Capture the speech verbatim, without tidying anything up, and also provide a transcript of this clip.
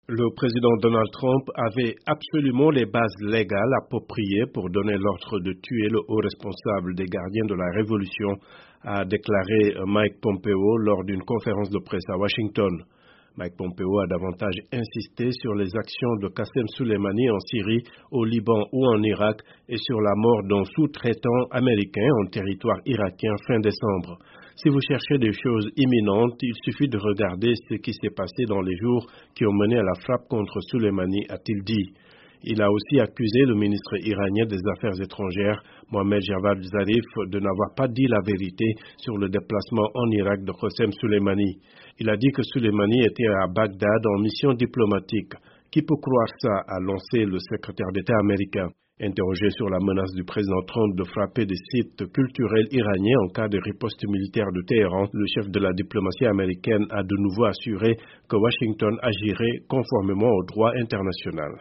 Le président Donald Trump avait absolument les bases légales appropriées pour donner l'ordre de tuer le haut responsable des gardiens de la Révolution, a déclaré Mike Pompeo lors d'une conférence de presse à Washington. Mike Pompeo a davantage insisté sur les actions de Qassem Soleimani en Syrie, au Liban ou en Irak et sur la mort d'un sous-traitant américain en territoire irakien fin décembre. Si vous cherchez des choses imminentes, il suffit de regarder ce qui s'est passé dans les jours qui ont mené à la frappe contre Soleimani, a-t-il dit. Il a aussi accusé le ministre iranien des Affaires étrangères, Mohammad Javad Zarif, de n'avoir pas dit la vérité sur le déplacement en Irak de Qassem Soleimani. Il a dit que Soleimani était à Bagdad en mission diplomatique. Qui peut croire ça, a lancé le secrétaire d'État américain. Interrogé sur la menace du président Trump de frapper des sites culturels iraniens en cas de riposte militaire de Téhéran, le chef de la diplomatie américaine a de nouveau assuré que Washington agirait conformément au droit international.